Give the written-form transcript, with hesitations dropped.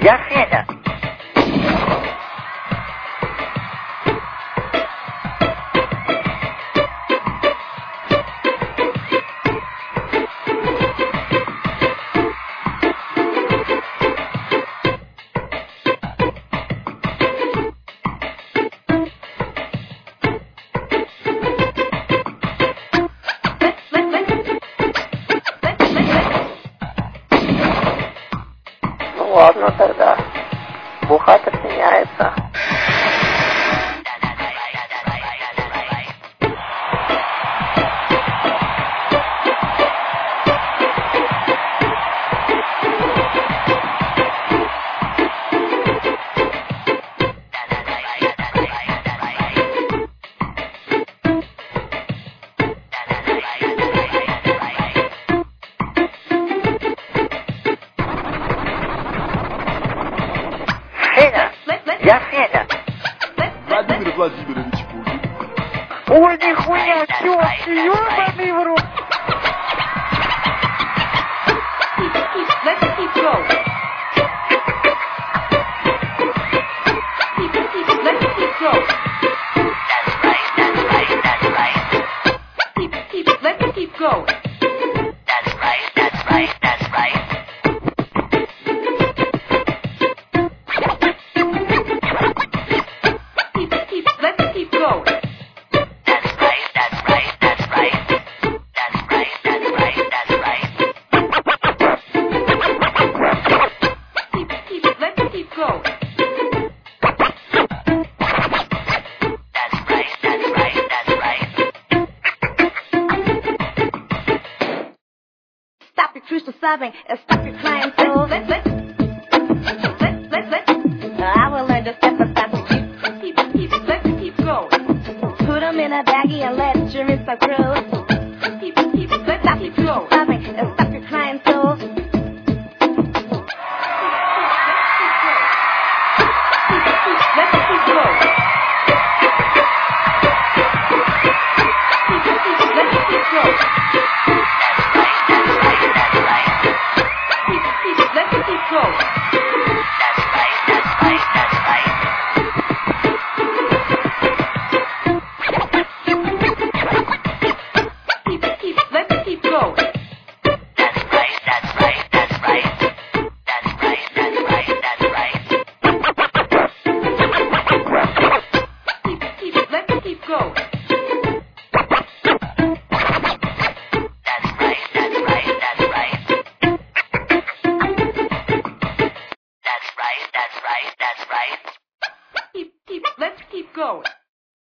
y ajena. Ну ладно тогда, бухать отменяется. Хена и ajena. Владимир Владимирович Путин. Ой, нихуя, тётки, ёбаный в рот. Let's keep going. Let's keep going. Let's keep going. Let's keep going. Let's keep going. Stop your crucial sobbing and stop your crying soul. I will learn to step aside for you. Let's keep going. Put them in a baggie and let your rinse suck through. Let's keep going. Sobbing and stop your crying soul. Let's keep going. Let's keep going. Let's keep going. Let's keep going. Let's keep going.